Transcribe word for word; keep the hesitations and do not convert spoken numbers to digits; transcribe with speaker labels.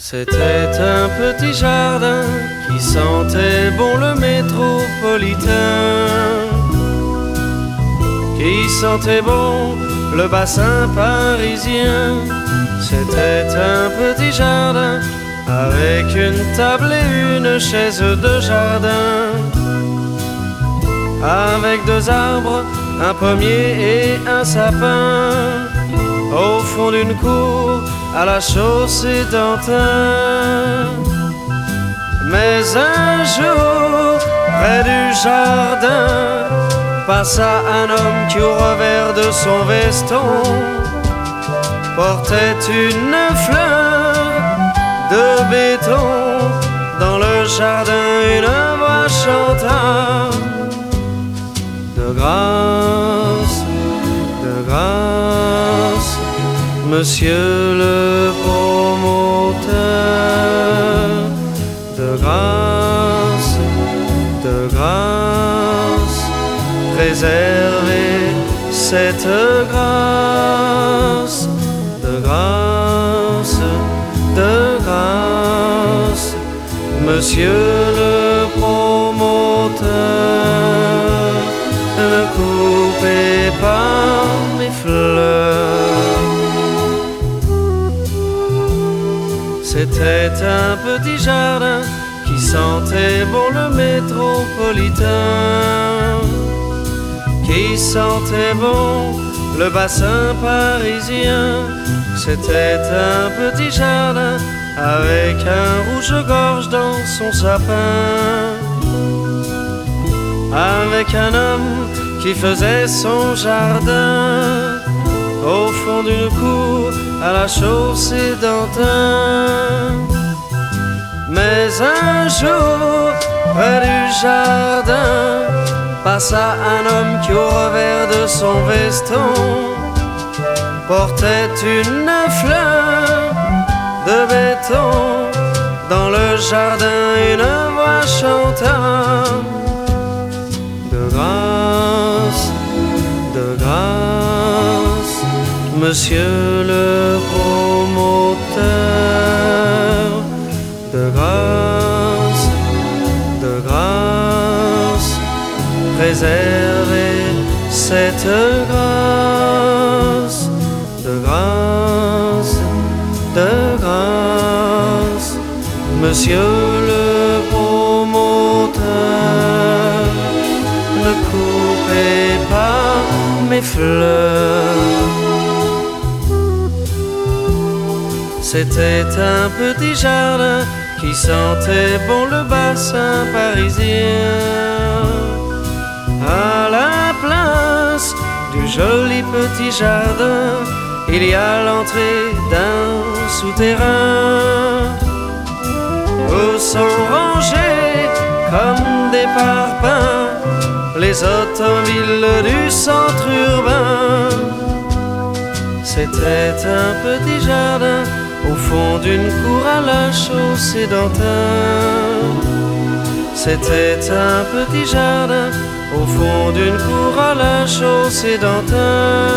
Speaker 1: C'était un petit jardin qui sentait bon le métropolitain, qui sentait bon le bassin parisien. C'était un petit jardin avec une table et une chaise de jardin, avec deux arbres, un pommier et un sapin, au fond d'une cour à la chaussée d'Antin. Mais un jour, près du jardin, passa un homme qui au revers de son veston portait une fleur de béton. Dans le jardin, une voix chanta: de grâce, de grâce, monsieur le promoteur, de grâce, de grâce, préservez cette grâce, de grâce, de grâce, monsieur le promoteur, ne coupez pas mes fleurs. C'était un petit jardin qui sentait bon le métropolitain, qui sentait bon le bassin parisien. C'était un petit jardin avec un rouge-gorge dans son sapin, avec un homme qui faisait son jardin au fond d'une cour à la chaussée d'Antin. Mais un jour, près du jardin, passa un homme qui au revers de son veston portait une fleur de béton. Dans le jardin, une voix chanta: de grâce, de grâce, monsieur le promoteur, de grâce, de grâce, préservez cette grâce, de grâce, de grâce, monsieur le promoteur, ne coupez pas mes fleurs. C'était un petit jardin qui sentait bon le bassin parisien. À la place du joli petit jardin, il y a l'entrée d'un souterrain où sont rangés comme des parpaings les automobiles du centre urbain. C'était un petit jardin au fond d'une cour à la chaussée d'Antin. C'était un petit jardin au fond d'une cour à la chaussée d'Antin.